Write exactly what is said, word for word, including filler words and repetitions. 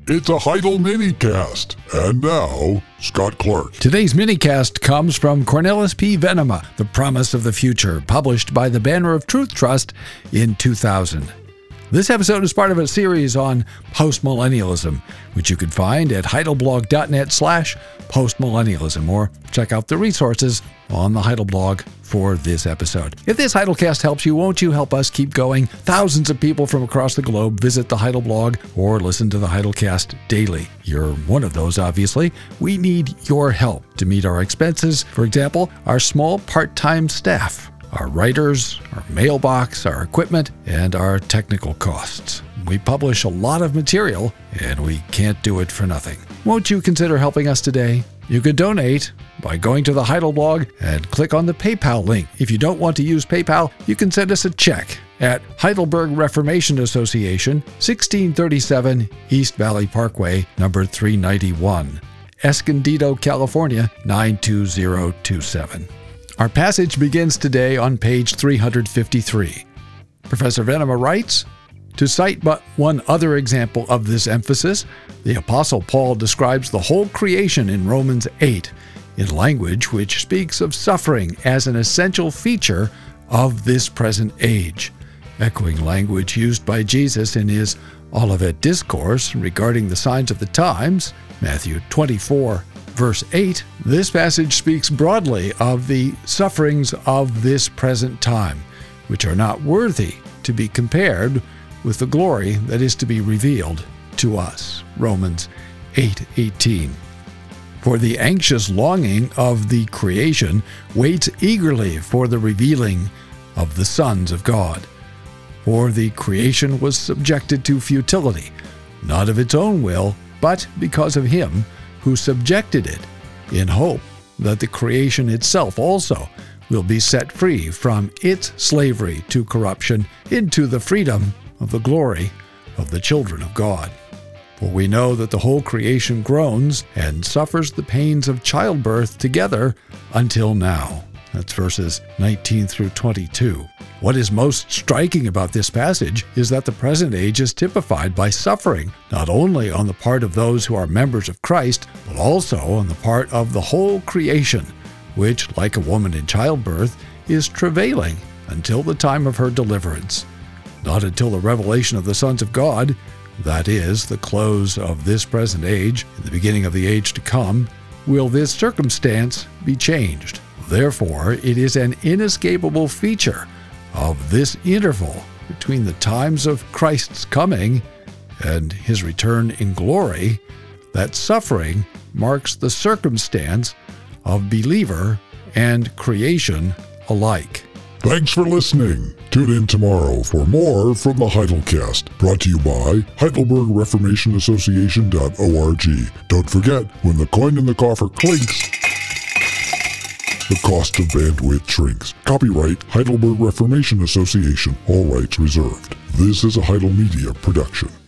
It's a Heidel minicast. And now, Scott Clark. Today's minicast comes from Cornelis P. Venema, The Promise of the Future, published by the Banner of Truth Trust in two thousand. This episode is part of a series on postmillennialism, which you can find at heidelblog.net slash postmillennialism, or check out the resources on the Heidelblog for this episode. If this Heidelcast helps you, won't you help us keep going? Thousands of people from across the globe visit the Heidelblog or listen to the Heidelcast daily. You're one of those, obviously. We need your help to meet our expenses. For example, our small part-time staff, our writers, our mailbox, our equipment, and our technical costs. We publish a lot of material, and we can't do it for nothing. Won't you consider helping us today? You can donate by going to the Heidelblog and click on the PayPal link. If you don't want to use PayPal, you can send us a check at Heidelberg Reformation Association, sixteen thirty-seven East Valley Parkway, number three ninety-one, Escondido, California, nine two zero two seven. Our passage begins today on page three hundred fifty-three. Professor Venema writes, to cite but one other example of this emphasis, the Apostle Paul describes the whole creation in Romans eight in language which speaks of suffering as an essential feature of this present age, echoing language used by Jesus in his Olivet Discourse regarding the signs of the times, Matthew twenty-four, verse eight. This passage speaks broadly of the sufferings of this present time, which are not worthy to be compared with the glory that is to be revealed to us. Romans eight eighteen. For the anxious longing of the creation waits eagerly for the revealing of the sons of God. For the creation was subjected to futility, not of its own will, but because of him who subjected it, in hope that the creation itself also will be set free from its slavery to corruption into the freedom of the glory of the children of God. For we know that the whole creation groans and suffers the pains of childbirth together until now. That's verses nineteen through twenty-two. What is most striking about this passage is that the present age is typified by suffering, not only on the part of those who are members of Christ, but also on the part of the whole creation, which, like a woman in childbirth, is travailing until the time of her deliverance. Not until the revelation of the sons of God, that is, the close of this present age and the beginning of the age to come, will this circumstance be changed. Therefore, it is an inescapable feature of this interval between the times of Christ's coming and his return in glory that suffering marks the circumstance of believer and creation alike. Thanks for listening. Tune in tomorrow for more from the Heidelcast, brought to you by Heidelberg Reformation Association dot org. Don't forget, when the coin in the coffer clinks, the cost of bandwidth shrinks. Copyright Heidelberg Reformation Association. All rights reserved. This is a Heidel Media production.